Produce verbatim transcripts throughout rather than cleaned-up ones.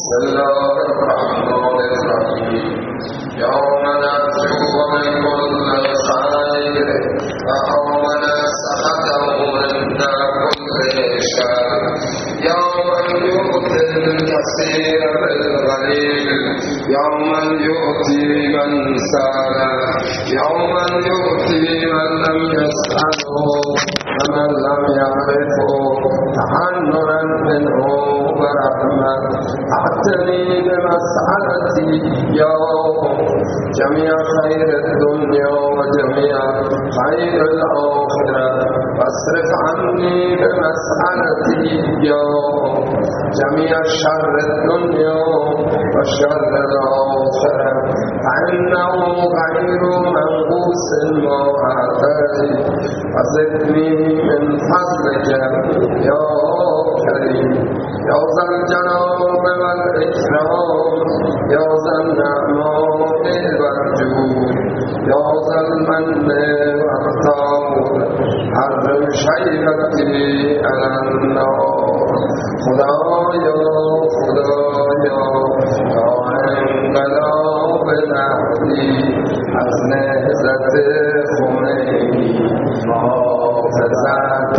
بسم الله الرحمن الرحیم یوم ندعو من كل خیر و آمن سحته عند كل شر یوم یؤتی الکثیر بالقلیل یوم یؤتی من سأله یوم یؤتی من لم یسأله ومن لم يعرفه تحننا منه ورحمة اعتني بمسألتي يا جميع خير الدنيا وجميع خير الآخرة واصرف عني بمسألتي يا جميع شر الدنيا وشر الآخرة فإنه غير منقوص ما أعطاني وزدني من فضلك يا كريم يا ذا الجلال والإكرام يا ذا النعماء والجود يا ذا المن والطاول حرم شيبتي على النار خدایا خدایا تا انقلاب مهدی از نهضت خمینی محافظت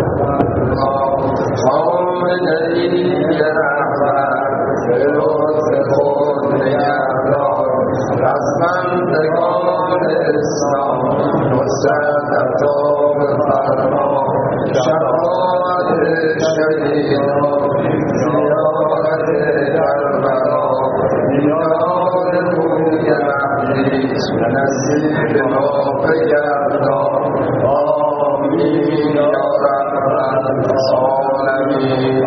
خامنه‌ای رهبر به لطف خود نگهدار از بندگان اسلام نصرت عطا بفرما شفاعت شهیدان زیارت کربلا دیدار روی مهدی نصیب ما بگردان آمین یا رب العالمین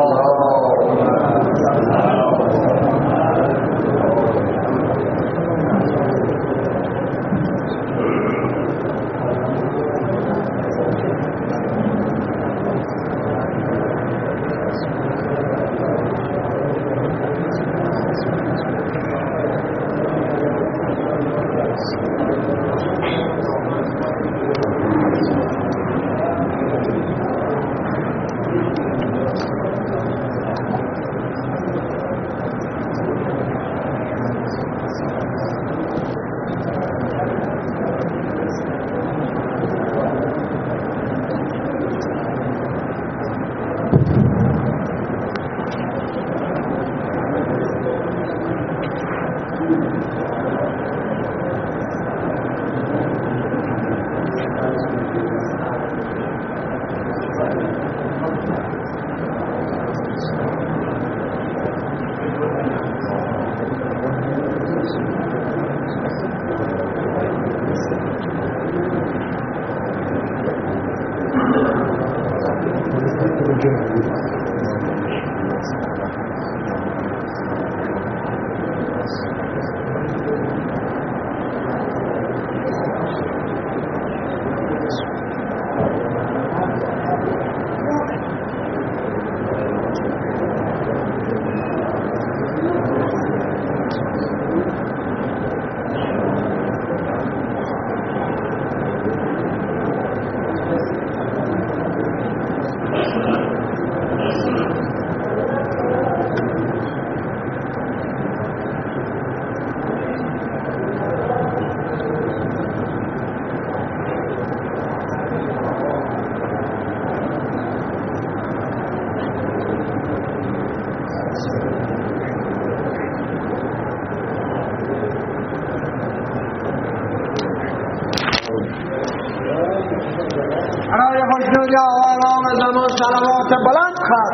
صلوات بلند خواهد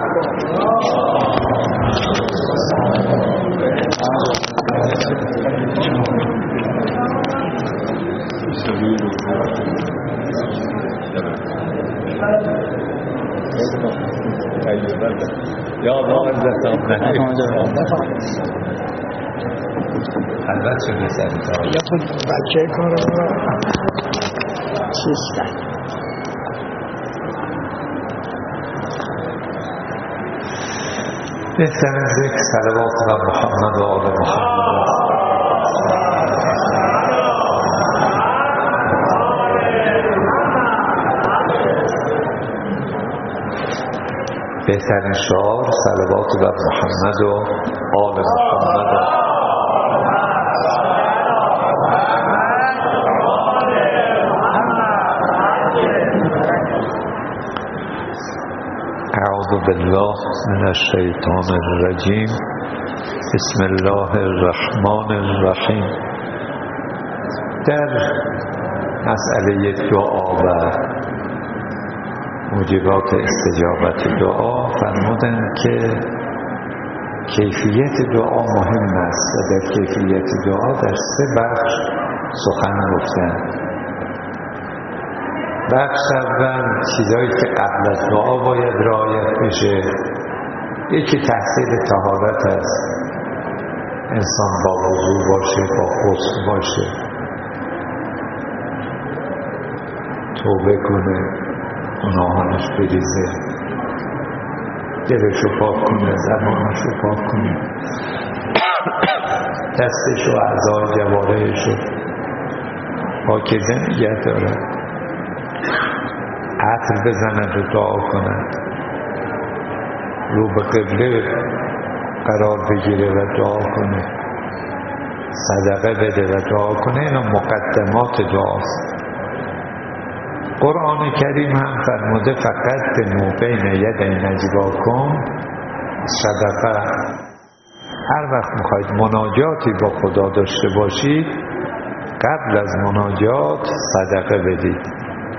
یا الله عزتم حضرت شده سریعا یا خود بچه کار رو چیز کرد. بهترین ذکر صلوات بر محمد و آل محمد. بهترین شعار صلوات بر محمد و آل محمد. اعوذ بالله من الشیطان الرجیم. بسم الله الرحمن الرحیم. در مسئله دعا و موجبات استجابت دعا فرمودند که کیفیت دعا مهم است و در کیفیت دعا در سه بخش سخن گفتند. بخش اول چیزایی که قبل از دعا باید رعایت بشه. یکی تحصیل طهارت است، انسان با وضو باشه، با غسل باشه، توبه کنه، گناهانش بریزه، دلشو پاک کنه، زبانشو پاک کنه، دستشو، اعضای جوارحشو پاکیزه نگه داره، عطر بزند و دعا کند، رو به قبله قرار بگیره و دعا کنه، صدقه بده و دعا کنه. اینا مقدمات دعاست. قرآن کریم هم فرموده فقط به بین یدی نجواکم صدقه. هر وقت میخواید مناجاتی با خدا داشته باشید، قبل از مناجات صدقه بدید.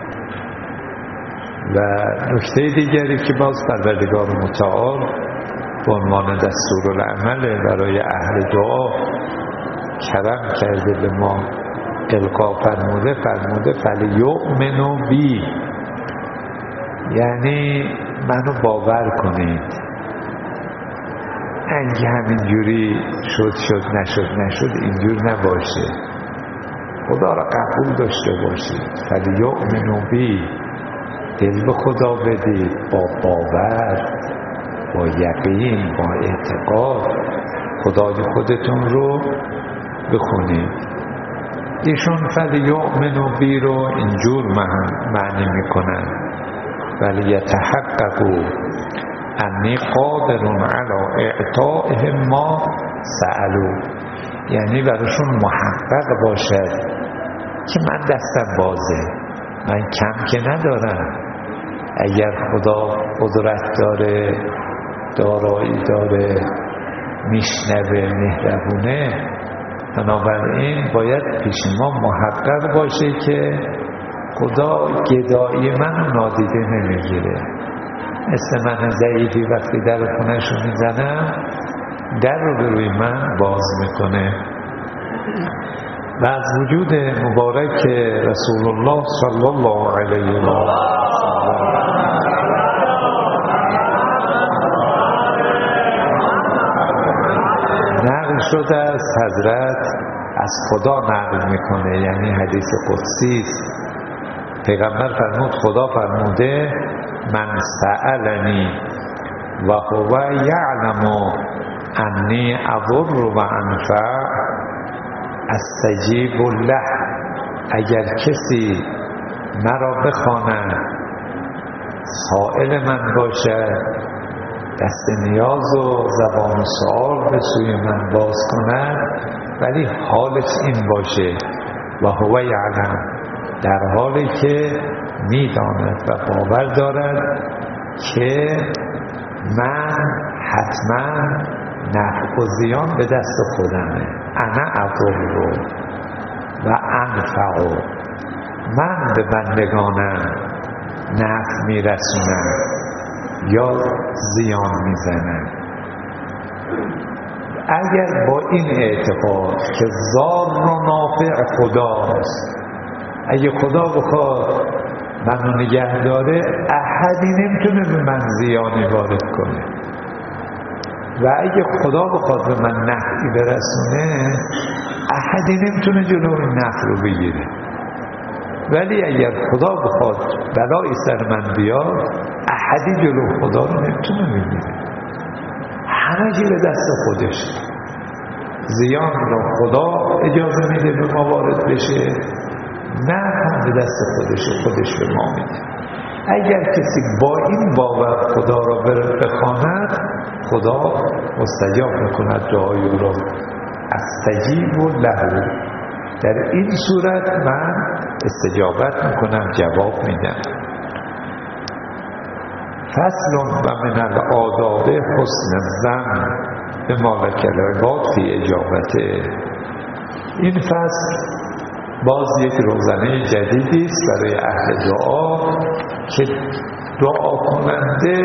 و نکته دیگری که باز پروردگار متعال به عنوان دستورالعمل برای اهل دعا کرم کرده به ما القا فرموده فرموده فلیؤمنوا بی، یعنی منو باور کنید. انگه همینجوری شد شد نشد نشد اینجور نباشه، خدا را قبول داشته باشید. فلیؤمنوا بی، دل به خدا بدید، با باور، با یقین، با اعتقاد خدای خودتون رو بخونید. ایشون فلیؤمنوا بی رو اینجور معنی میکنن ولی یتحققوا انی قادر علی اعطائهم ما سألوا، یعنی براشون محقق باشد که من دستم بازه، من کم که ندارم. اگر خدا قدرت داره، دارایی داره، میشنوه، مهربونه، بنابراین باید پیش ما محقق باشه که خدا گدایی من نادیده نمیگیره. مثل من ضعیفی وقتی در خونه‌شو میزنم، در رو به روی من باز میکنه. و از وجود مبارک رسول الله صلی الله علیه و آله نقل شده است حضرت از خدا نقل میکنه، یعنی حدیث قدسی است. پیغمبر فرمود خدا فرموده من سألنی و هو یعلم انی اضر و انفع استجیب له. اگر کسی مرا بخواند، سائل من باشد، دست نیاز و زبان سؤال به سوی من باز کند، ولی حالش این باشه و هو یعلم، در حالی که میداند و باور دارد که من حتما نفع و زیان به دست خودمه. انا اضر و انفع، من به بندگانم نفع میرسونم یا زیان میزنم. اگر با این اعتقاد که ضار و نافع خداست، اگه خدا بخواد منو نگه داره، احدی نمیتونه به من زیانی وارد کنه، و اگه خدا بخواد به من نفعی برسونه، احدی نمیتونه جلو این نفع رو بگیره. ولی اگر خدا بخواد بلایی سر من بیاد، احدی جلو خدا رو نمیتونه بگیره. همه چی به دست خودش. زیان رو خدا اجازه میده به ما وارد بشه، نه هم به دست خودش خودش به ما میده. اگر کسی با این باور خدا را بخواند، خدا مستجاب میکند دعای او را. استجیب له، در این صورت من استجابت میکنم، جواب میدم. فصل و من الآداب حسن الظن به مالک العباد فی اجابته. این فصل باز یک روزنه جدیدی است برای اهل دعا که دعا کننده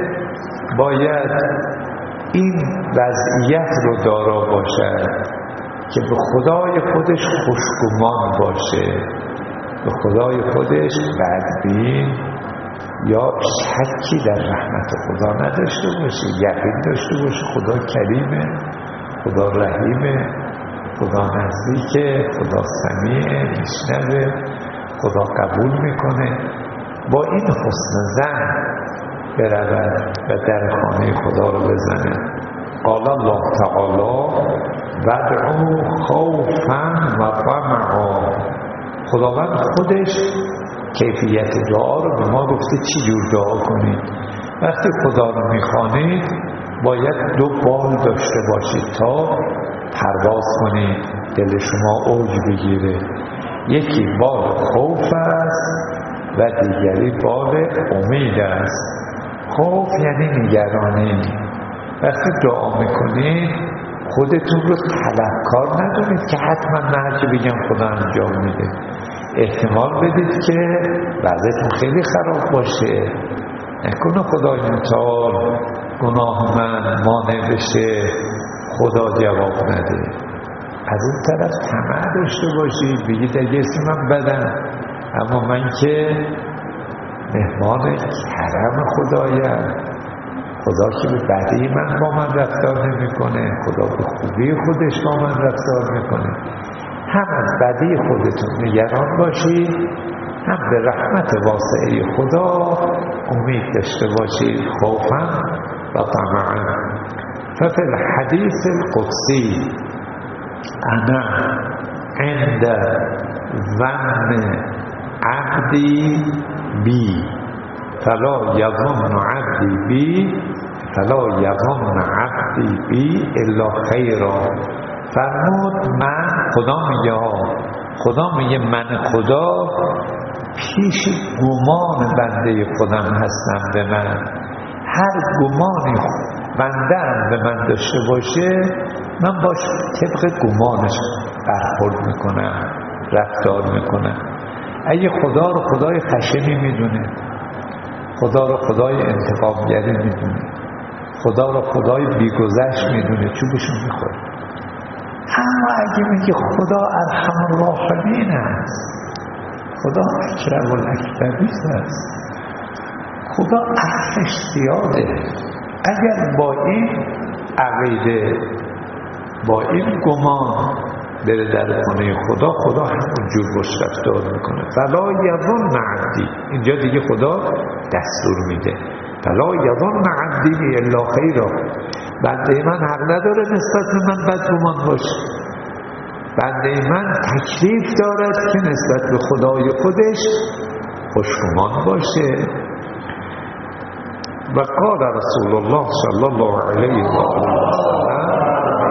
باید این وضعیت رو دارا باشد که به خدای خودش خوشگمان باشه، به خدای خودش بدبین یا شکی در رحمت خدا نداشته باشه، یقین داشته باشه خدا کریمه، خدا رحیمه، خدا نزدیکه، خدا سمیعه، میشنوه، خدا قبول میکنه. با این حسن ظن برود و در خانه خدا رو بزنه. قال الله تعالی ودعوا خوفا و طمعا. خداوند خودش کیفیت دعا رو به ما گفته چی جور دعا کنید. وقتی خدا رو میخوانید باید دو بال داشته باشید تا پرواز کنید، دل شما اوج بگیره. یکی بال خوف است و دیگری بال امید است. خوف یعنی نگرانی. وقتی دعا میکنید خودتون رو طلبکار ندونید که حتما من هرچی بگم خدا انجام میده. احتمال بدید که وضعیتون خیلی خراب باشه، نکنه خدای متعال گناه من مانع بشه خدا جواب نده. از اون طرف طمع داشته باشید، بگید اگه اسم من بدم اما من که مهمان کرم خدایم، خدا که به بدی من با من رفتار نمی کنه، خدا به خوبی خودش با من رفتار میکنه. هم از بدی خودتون نگران باشید، هم به رحمت واسعه خدا امید داشته باشید. خوفا و طمعا. ففی الحدیث القدسی انا عند ظن عبدی بی فلا یظن عبدی بی فلا یظن عبدی بی الا خیرا. فرمود من، خدا میگه خدا میگه من خدا پیش گمان بنده خودم هستم به من. هر گمانی بنده هم به من داشته باشه من باش طبق گمانش برخورد میکنم، رفتار میکنم. اگه خدا رو خدای خشنی میدونه، خدا رو خدای انتقامگری میدونه، خدا رو خدای بیگذشت میدونه، چوبشون میخوره. اما اگه میگه خدا ارحم الراحمین است، خدا اکرم الاکرمین است، خدا عفوش زیاده، اگر با این عقیده با این گمان بره در خانه خدا، خدا همون جور باش رفتار میکنه. فلا یظن عبدی، اینجا دیگه خدا دستور میده فلا یظن عبدی الا خیرا. بنده من حق نداره نسبت به من بدگمان باشه. بنده من تکلیف دارد که نسبت به خدای خودش خوشگمان باشه. و قال رسول الله صلی الله علیه و آله و سلم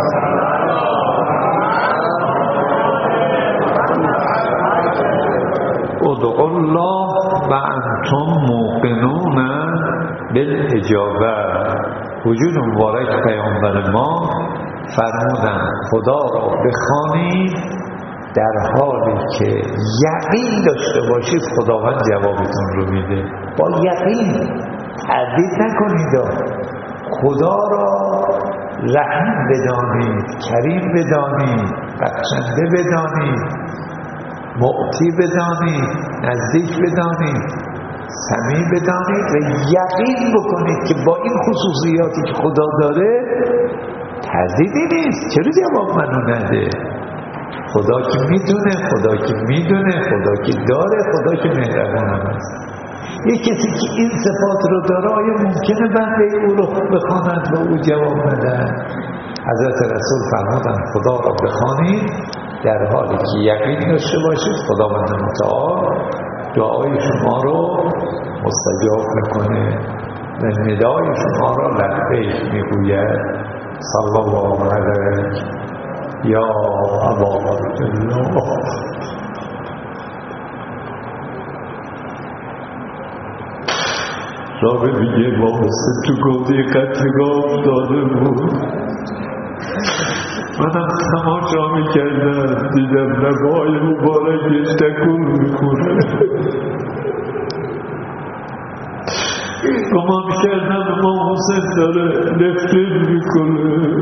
ادعوا الله و انتم موقنون بالاجابه. وجود مبارک پیامبر ما فرمودن خدا را بخوانید در حالی که یقین داشته باشید خداوند جوابتون رو میده. با یقین تردید نکنید، خدا را رحیم بدانید، کریم بدانید، بخشنده بدانید، معطی بدانید، نزدیک بدانید، سمیع بدانید و یقین بکنید که با این خصوصیاتی که خدا داره تردیدی نیست. چرا جواب منو نده؟ خدا که میدونه، خدا که میدونه، خدا که داره، خدا که مهربانم است. یک کسی که این صفات رو داره آیا ممکنه بنده او رو بخواند و او جواب ندهد؟ حضرت رسول فرمودن خدا را بخوانید در حالی که یقین داشته باشید خداوند متعال دعای شما رو مستجاب میکنه. به ندای شما را لبیک میگوید. صلی الله علیک یا ابا عبدالله. راه دیگه ما مثل تو گفتی قتلگاه داده بود. منم تماشا میکردم دیدم لبای مبارکش تکون میخوره. گمان کردم امام حسین داره نفرین میکنه.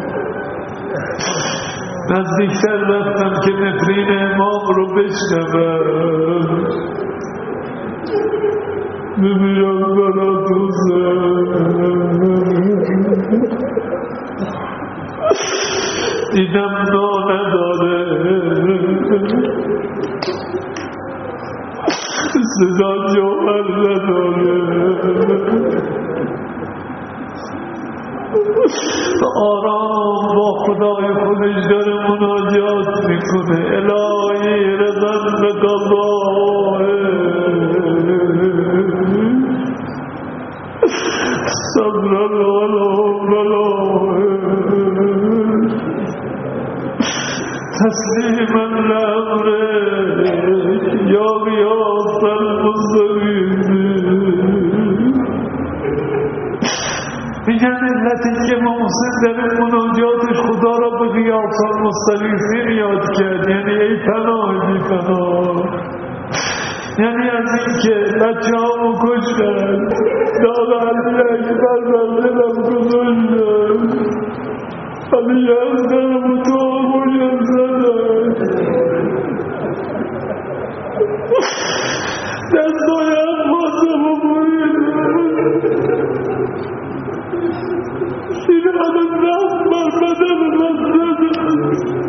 نزدیکتر رفتم که نفرین امام رو بشنوم. بمیرم برا دوزم. دیدم نانه داره، صدا جوهر نداره. آرام با خدای خودش داره مناجات میکنه. الهی رضا به قضایه، صبر الله تسلیم الامر یا غیاث المضطرین. میگن علتی که محسن در مناجاتش خدا را به غیاث المضطرین یاد کرد، یعنی ای پناه بی پناه، یعنی از این که بچه ها رو کشتن، دار علی اکبر بر دلم گذاشتن، علی اکبر و تو آموشم زدن، دستای عباسم رو بریدن، پیران دست بر بدن من زدن.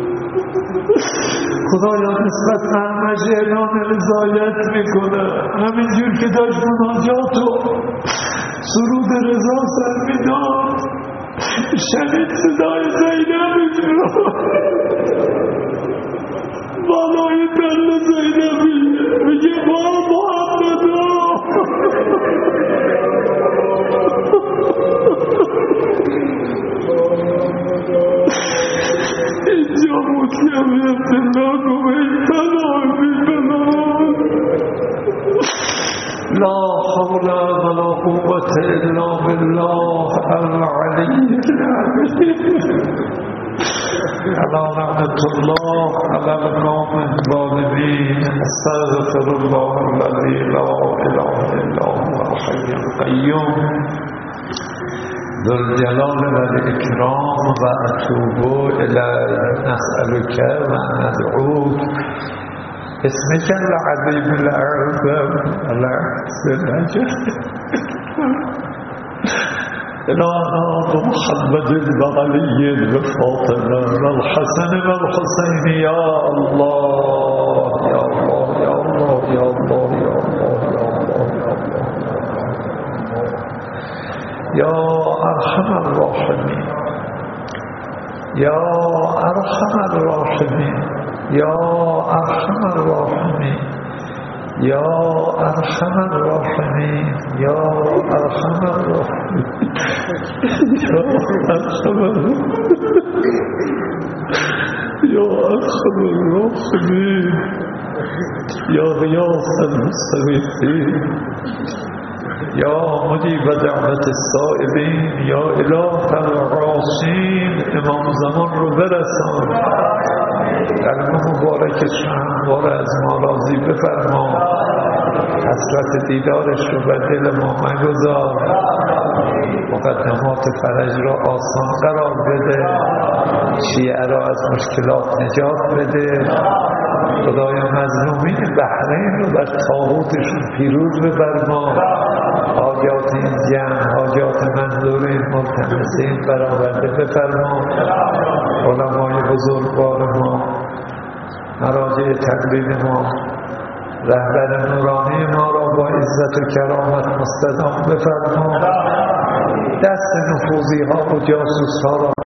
خدایا نسبت به همش اعلان رضایت میکنه. همینجور که داشت مناجات و سرود رضا سر میداد، شنید صدای زینبش رو بالای تل زینبی میگه با محمدا. اینجا مطلب ابتلا گوه این پناه بی پناه. لا حول ولا قوة الا بالله العلی العظیم. علی رحمت الله علی القوم الظالمین. استغفر الله الذی لا اله الا هو الحی القیوم ذو الجلال و الاکرام و اتوب الیه. نسألک و ندعوک اسمك العظیم الاعظم الاحسن اجل الهنا بمحمد وعلي وفاطمة والحسن والحسين يا الله يا الله يا الله يا الله يا الله يا ارحم الراحمين يا ارحم الراحمين يا ارحم الراحمين يا ارحم الراحمين يا ارحم الراحمين يا ارحم يا ارحم الراحمين يا غياث المستغيثين يا مجيب دعوة السائلين يا اله العاصين. امام زمان رو برسان، در مبارکش همواره از ما راضی بفرما، حسرت دیدارش رو بر دل ما مگذار، مقدمات فرج را آسان قرار بده، شیعه را از مشکلات نجات بده. خدایا مظلومین بحرین رو بر طاغوتشون پیروز بفرما، حاجات این جمع، حاجات منظورین ملتمسین برآورده بفرما. علمای بزرگوار ما، مراجع تقلید ما، رهبر نورانی ما را با عزت و کرامت مستدام بفرما. دست نفوذی ها و جاسوس ها را